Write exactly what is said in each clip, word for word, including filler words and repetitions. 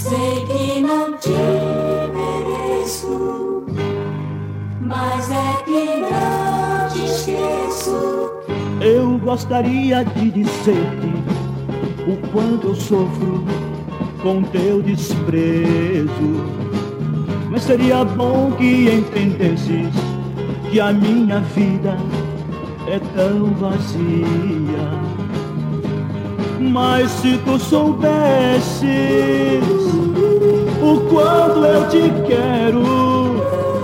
Sei que não te mereço, mas é que não te esqueço. Eu gostaria de dizer-te o quanto eu sofro com teu desprezo, mas seria bom que entendesses que a minha vida é tão vazia. Mas se tu soubesses o quanto eu te quero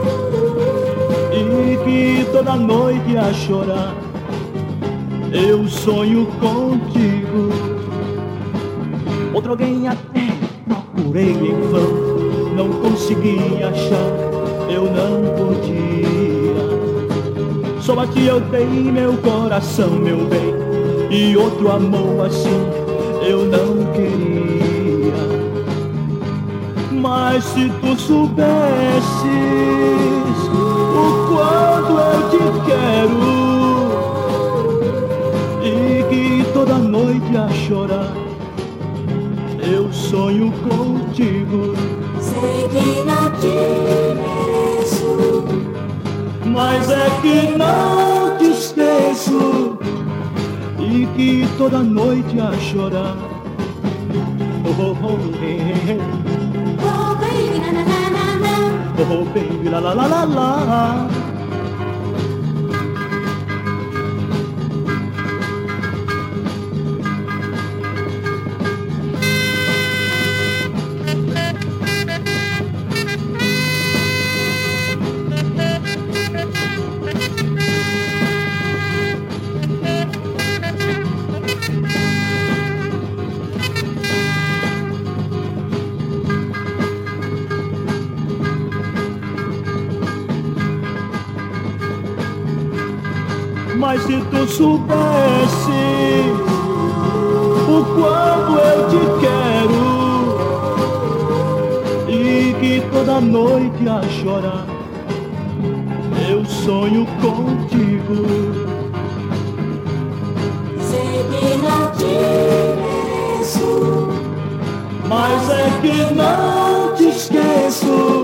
e que toda noite a chorar eu sonho contigo. Outro alguém até procurei em vão, não consegui achar, eu não podia. Só a ti eu dei meu coração, meu bem, e outro amor assim eu não queria. Mas se tu soubesses o quanto eu te quero e que toda noite a chorar eu sonho contigo. Sei que não te mereço, mas é que não te esqueço e que toda noite a chorar. Oh, oh, oh, hey, hey, hey. Oh baby, na na na na na. Oh baby, la la la la la. Mas se tu soubesses o quanto eu te quero e que toda noite a chorar eu sonho contigo. Sei que não te mereço, mas é que não te esqueço